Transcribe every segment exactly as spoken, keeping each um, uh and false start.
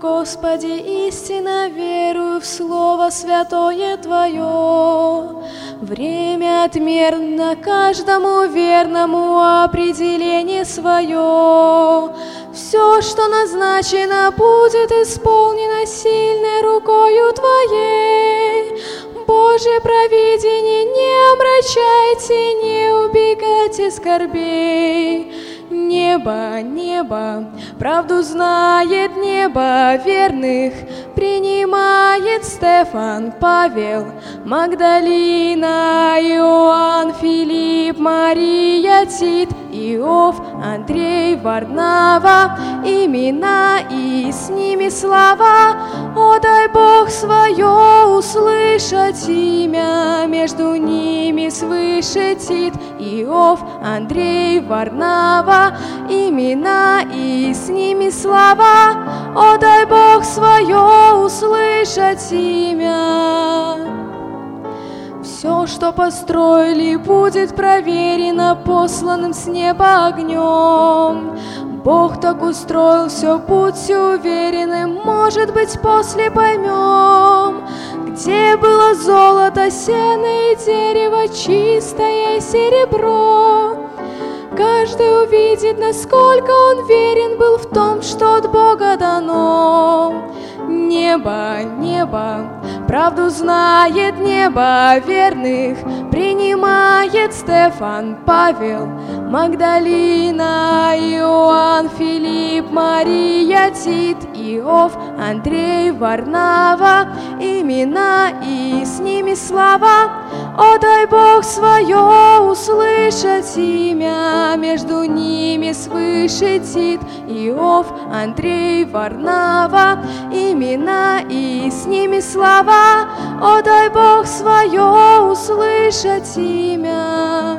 Господи, истинно верую в Слово Святое Твое. Время отмерно каждому верному определение свое. Все, что назначено, будет исполнено сильной рукою Твоей. Божье провидение, не омрачайте, не убегайте скорбей. Небо, небо, правду знает небо верных, принимает Стефан, Павел, Магдалина, Иоанн, Филипп, Мария, Тит, Иов, Андрей, Варнава, имена и с ними слава. О, дай Бог свое услышать имя, между ними свыше Тит, Иов, Андрей, Варнава, имена и с ними слава. О, дай Бог свое услышать имя. Все, что построили, будет проверено посланным с неба огнем. Бог так устроил все, будьте уверены, может быть, после поймем. Где было золото, сено и дерево, чистое серебро. Каждый увидит, насколько он верен был в том, что от Бога дано. Небо, небо, правду знает небо верных, принимает Стефан, Павел, Магдалина, Иоанн, Филипп, Мария, Тит, Иов, Андрей, Варнава, имена и с ними слава. О, дай Бог свое услышать имя, между ними свыше Тит, Иов, Андрей, Варнава, имена и с ними слава. О, дай Бог свое услышать имя.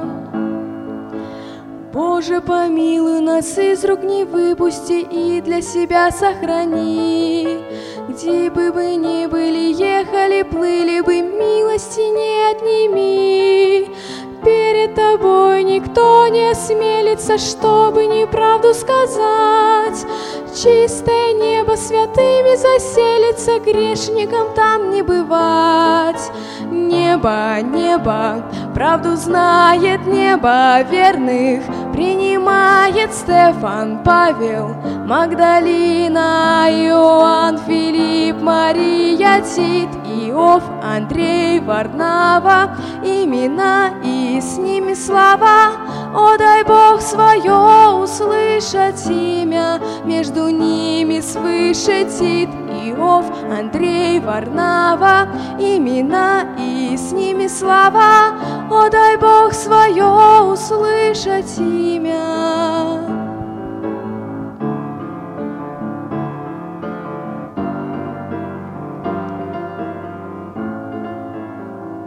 Боже, помилуй нас, из рук не выпусти и для себя сохрани. Где бы мы ни были, ехали, плыли бы, милости не отними. Перед Тобой никто не осмелится, чтобы неправду сказать. Чистое небо святыми заселится, грешникам там не бывать. Небо, небо, правду знает небо верных, принимает Стефан, Павел, Магдалина, Иоанн, Филипп, Мария, Тит, Иов, Андрей, Варнава, имена и с ними слава. О, дай Бог свое услышать имя, между ними свыше Тит, Иов, Андрей, Варнава, имена и с ними слава. О, дай Бог свое услышать имя.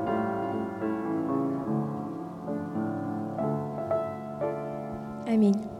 Аминь.